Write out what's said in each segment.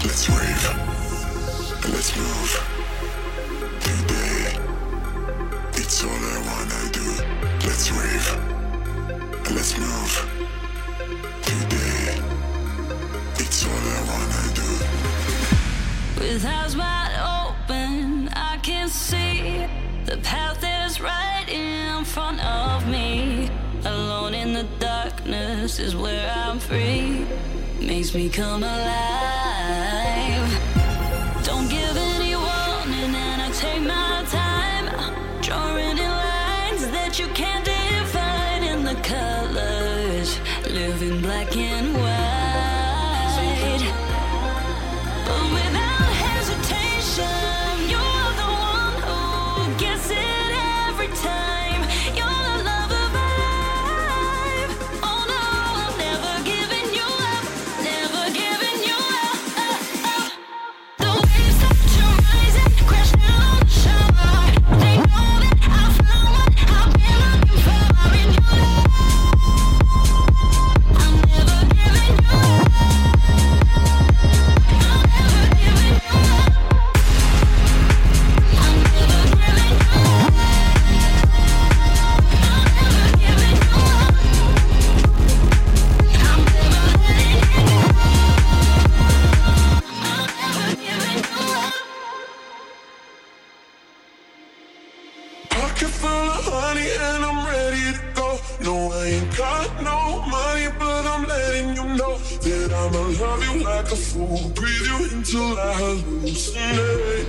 Let's rave. Let's move. Today, it's all I wanna do. Let's rave. Let's move. Today, it's all I wanna do. With eyes wide open, I can see the path is right in front of me. Alone in the darkness is where I'm free. Makes me come alive. Don't give any warning and I take my time. Drawing in lines that you can't define in the colors. Living black and white. But without hesitation, you're the one who gets it every time. You're the love of my life. Oh no, I'm never giving you up. Never giving you up. The waves start to rise and crash down on the shore. They know that I found what I've been looking for in your love. I'm never giving you up. Pocket full of honey and I'm ready to go. No, I ain't got no money, but I'm letting you know that I'ma love you like a fool. Breathe you until I hallucinate.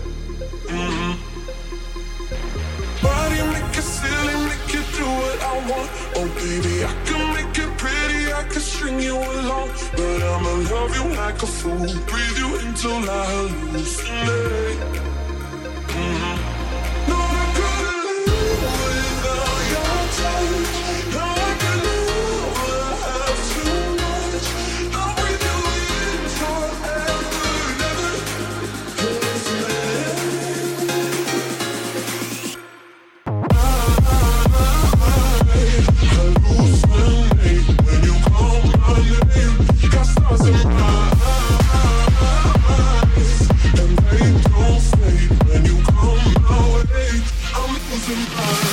Body make it silly, make it do what I want. Oh baby, I can make it pretty, I can string you along. But I'ma love you like a fool. Breathe you until I hallucinate. No, I couldn't live without your touch. No, I can live when I have too much. I'll breathe you in forever, never hallucinate. When you call my name, got stars in my eyes, and they don't fade. When you come my way, I'm losing my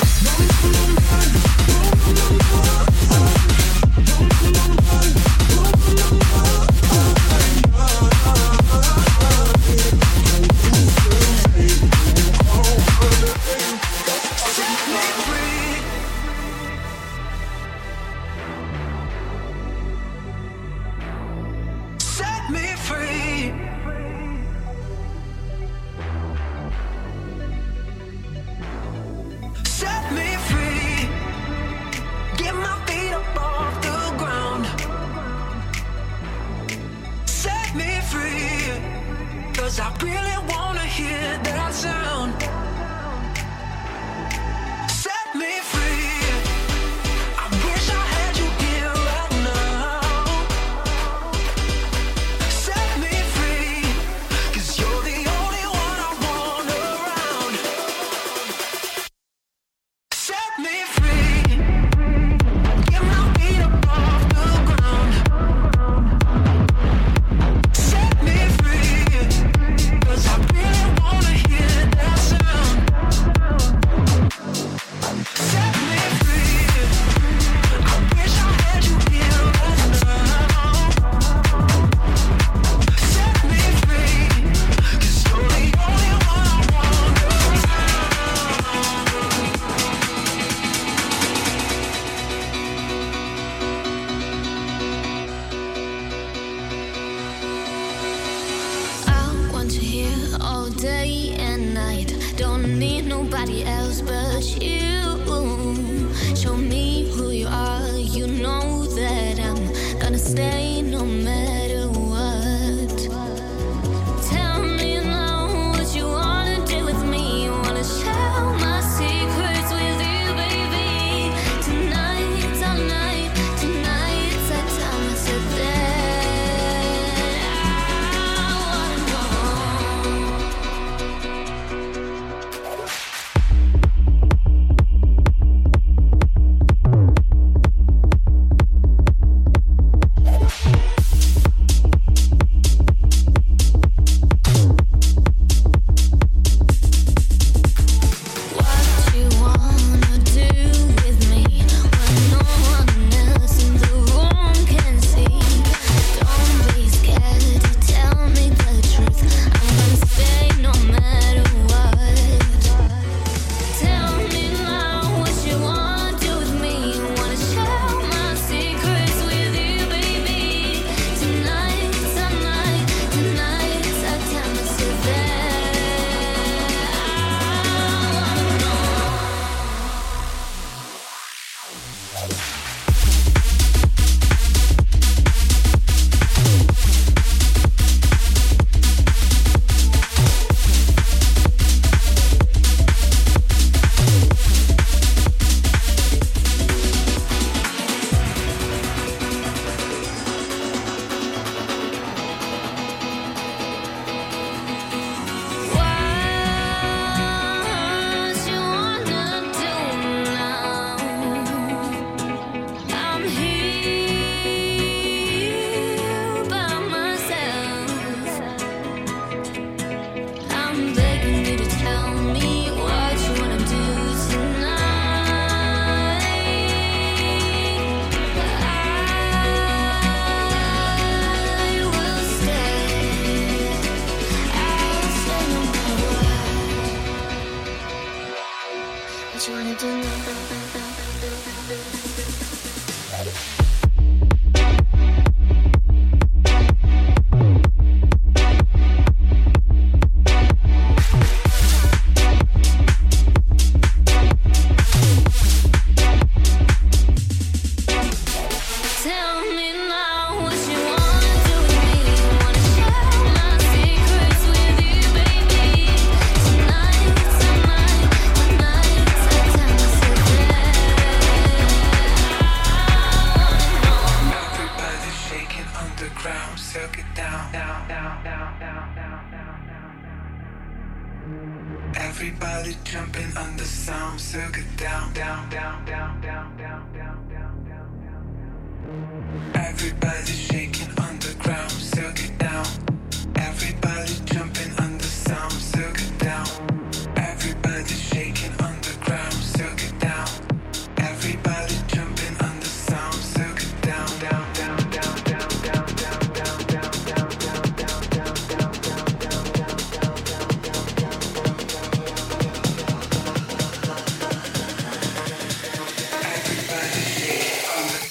Set me free. Set me free. Get my feet up off the ground. Set me free. 'Cause I really wanna hear that sound. Set me free. I wish I had you here right now. Set me free. 'Cause you're the only one I want around. Set me free. Get my feet up off the ground. Set me free. 'Cause I really wanna hear that sound. Set me free. I wish I had you here right now. Set me free. 'Cause you're the only one I want I want you here all day and night. Don't need nobody else but you. Show me who you are. You know that I'm gonna stay no matter what. Tell me now what you wanna do with me. Wanna share my secrets with you, baby. Tonight's our night. Tonight's our time. I said that I wanna know. Everybody jumping on the sound, circuit down, down, down, down, down, down, down, down, down, down. Everybody shaking on the ground, circuit down. Everybody jumping on the sound, circuit down. Everybody shaking on the ground, circuit down. Everybody jumping on the sound, circuit down, down, down, down, down, down, down, down, down, down, down, down, down, down, down, down, down, down, everybody shaking on the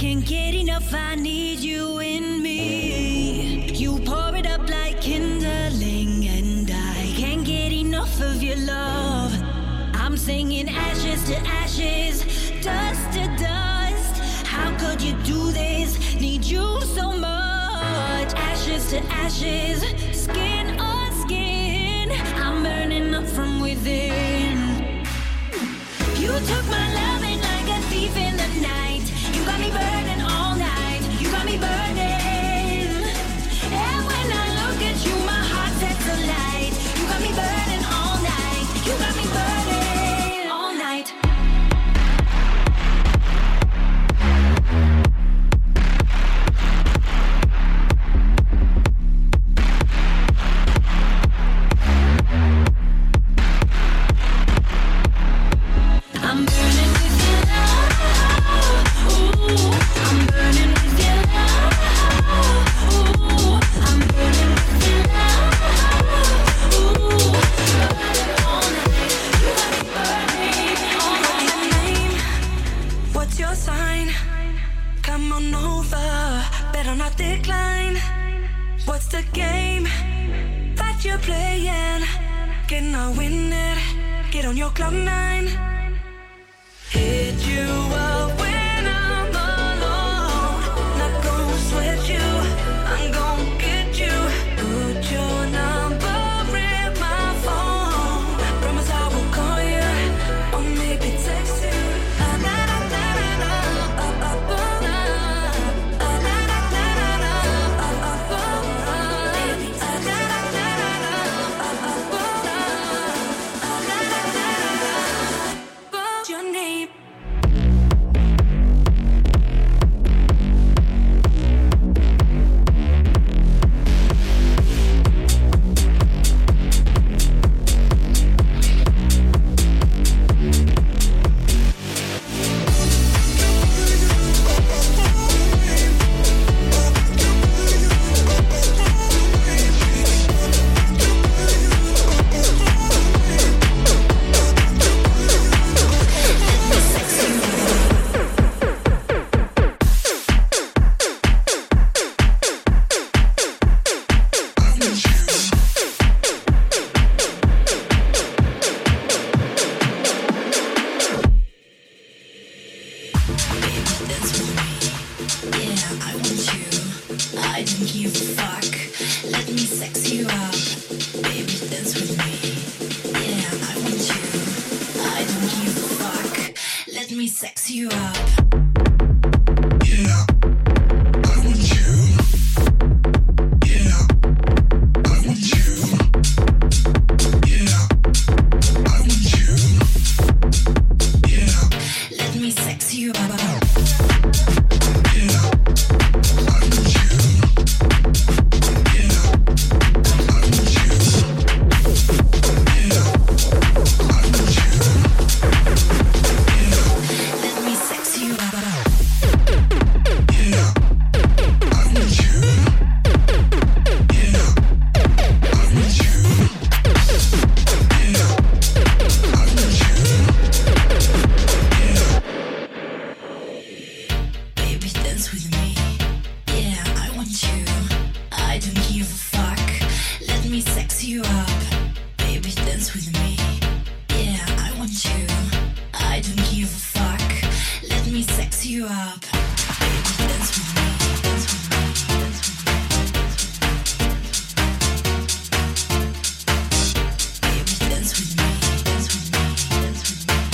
can't get enough, I need you in me. You pour it up like kindling, and I can't get enough of your love. I'm singing ashes to ashes, dust to dust. How could you do this? Need you so much. Ashes to ashes, skin on skin. I'm burning up from within. You took my loving like a thief in the night. You got me burning all night. You got me burning. And when I look at you, my heart sets alight. You got me burning all night. You got me burning all night. I'm burning with your love. Ooh, I'm burning with your love. Ooh, I'm burning with your love. Ooh, burning all night. You got me burning all night. What's your name? What's your sign? Come on over, better not decline. What's the game that you're playing? Can I win it? Get on your cloud nine. Hit you up when I'm alone. Not gonna sweat you, I'm gonna get you. Put your number in my phone. Promise I will call you, or maybe text you. What's your name? Sex you up. Yeah, I want you. Yeah, I want you. Yeah, I want you. Yeah, Let me sex you up. yeah, I want you. Yeah, I want you. Yeah, I want you. Let me sex you up. Yeah, I want you. Yeah, I want you. Yeah, I want you. Yeah. Baby, dance with me. Yeah, I want you. I don't give a fuck. Let me sex you up. Baby, dance with me. Yeah, I want you. I don't give a fuck. Let me sex you up. Baby, dance with me. Dance with me. Dance with me. Baby, dance with me. Dance with me. Dance with me.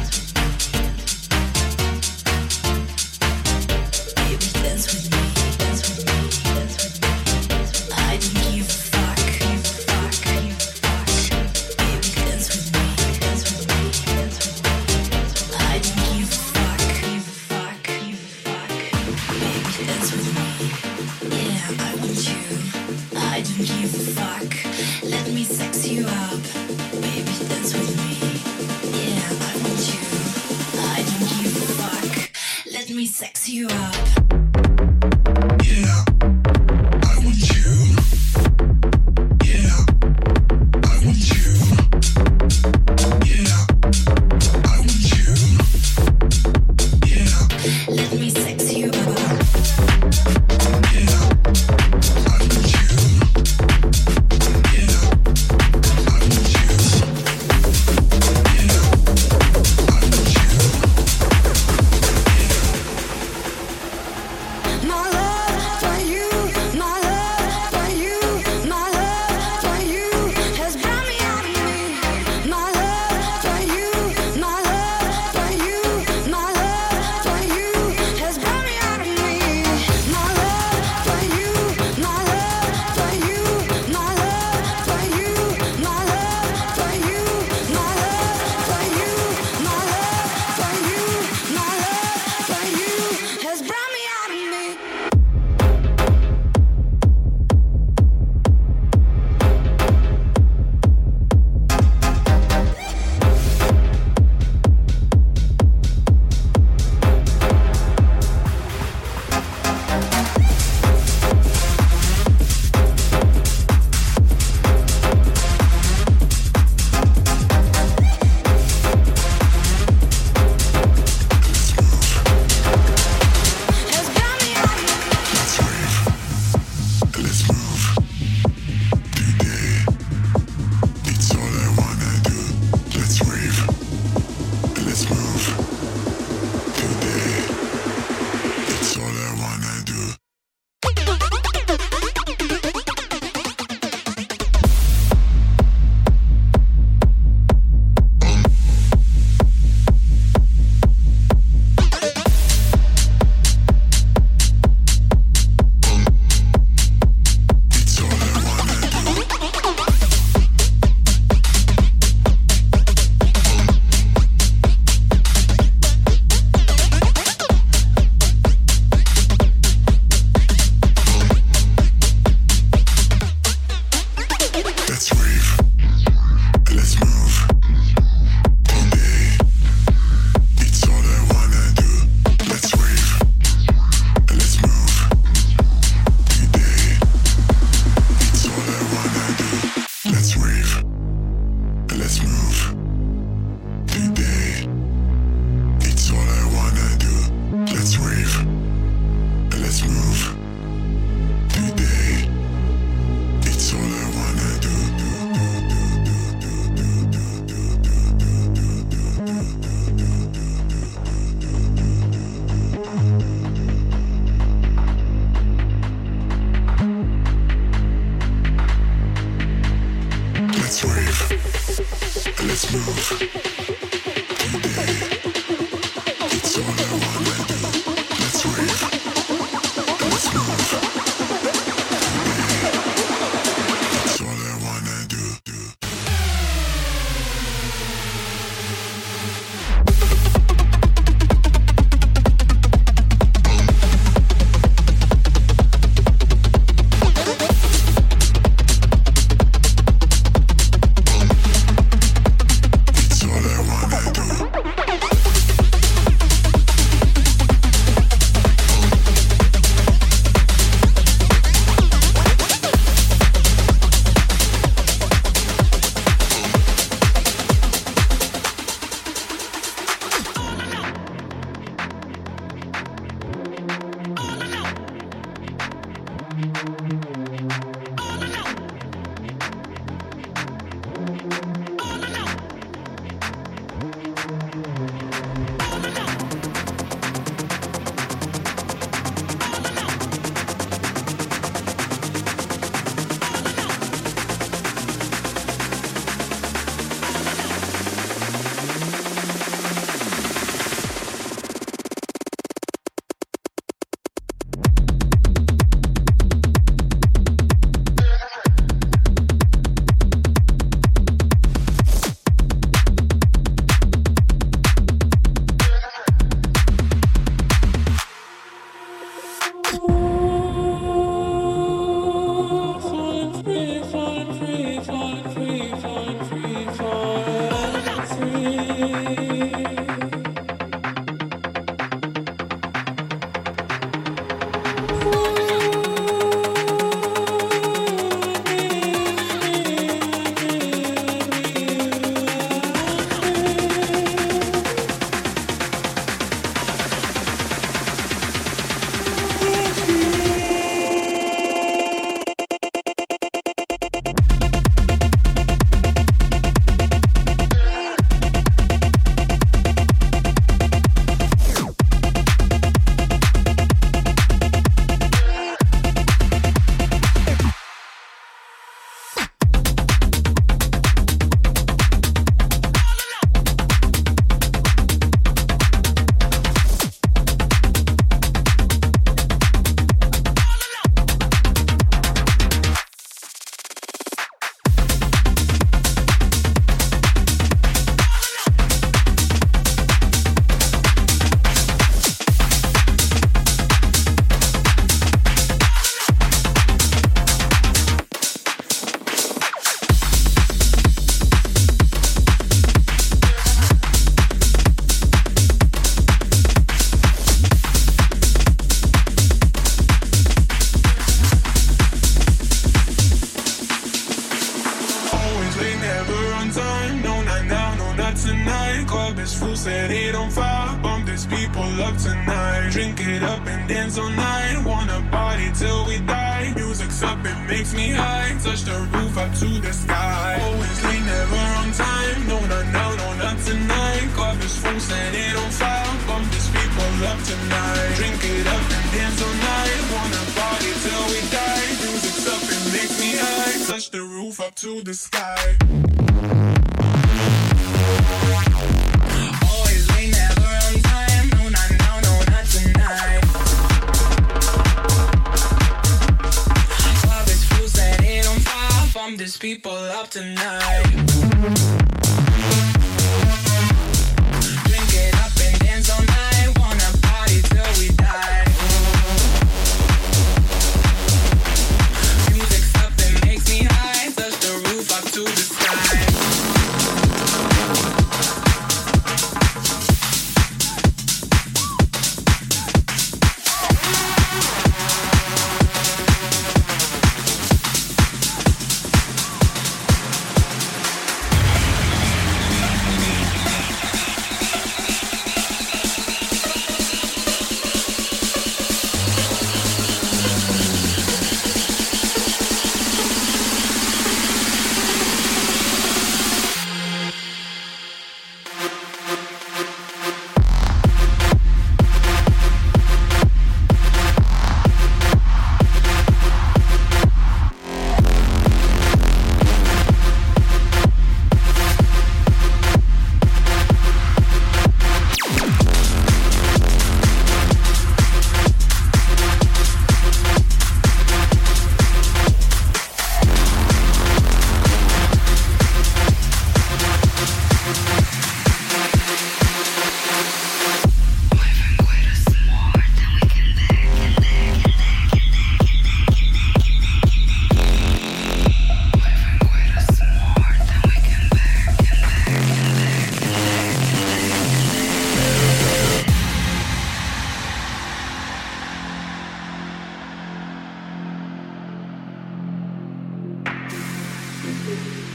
Baby, dance with me. Dance with me. Dance with me. I don't give a fuck. Give a fuck. Give a fuck. Baby, dance with me. Dance with me. Dance with me. I don't give a fuck. Give a fuck. Give a fuck. Baby, dance with me. Yeah, I want you. I don't give a fuck. Let me sex you up. Baby, dance with me. Yeah, I want you. I don't give a fuck. Let me sex you up. Yeah, I want you. Yeah, I want you. Yeah, I want you. Yeah, Let me sex you up.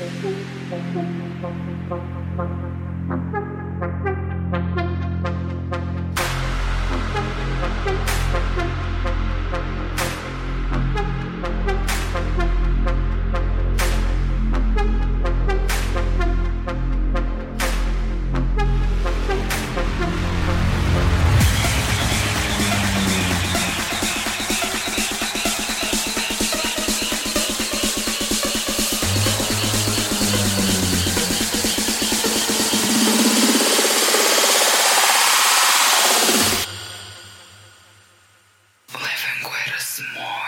Living quite a small